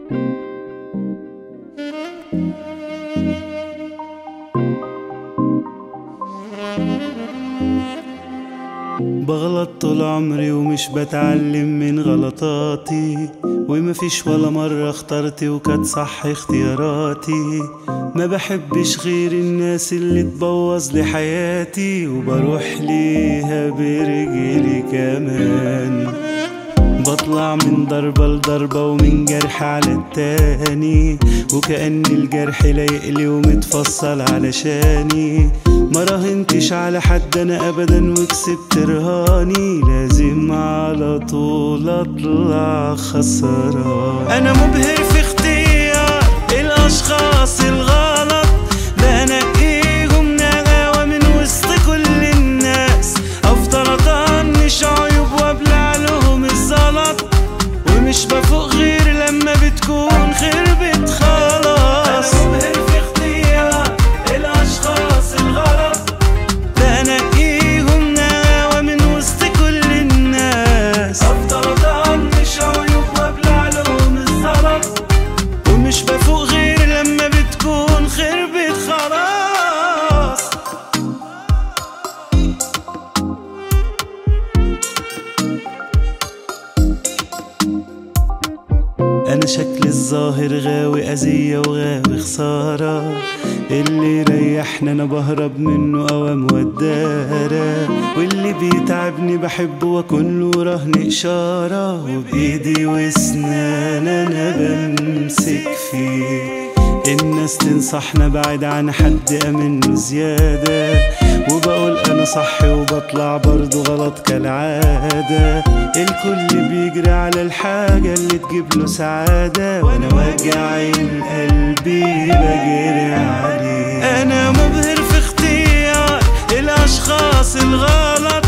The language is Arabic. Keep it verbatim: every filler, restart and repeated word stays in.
بغلط طول عمري ومش بتعلم من غلطاتي، ومفيش ولا مرة اخترت وكانت صح اختياراتي. ما بحبش غير الناس اللي تبوظ لي حياتي، وبروح ليها برجلي كمان. بطلع من ضربة لضربة ومن جرح على التاني، وكأن الجرح لايقلي ومتفصل علشاني. ما راهنتش على حد انا ابدا وكسبت رهاني، لازم على طول اطلع خسران. انا مبهر في اختيار الاشخاص الغلط، بنقيهم نغاوة من وسط كل الناس. افضل اطنش عيوب وابلع لهم الزلط، ومش بفوق غير لما بتكون خربت خلاص. انا مبهر في اختيار الاشخاص الغلط، بنقيهم نغاوة من وسط كل الناس. افضل اطنش عيوب وابلع لهم الزلط، ومش بفوق غير لما بتكون خربت خلاص. أنا شكل الظاهر غاوي أذية وغاوي خسارة، اللي يريحني أنا بهرب منه أوام ودارة، واللي بيتعبني بحبه وأكون له رهن إشارة. وبإيدي وأسنان أنا بمسك فيه، الناس تنصحنا بعد عن حد أمنه زيادة، وبقول أنا صح وبطلع برضو غلط كالعادة. الكل بيجري على الحاجة اللي تجيب له سعادة، وأنا وجعين قلبي بجري عليه. أنا مبهر في اختيار الأشخاص الغلط،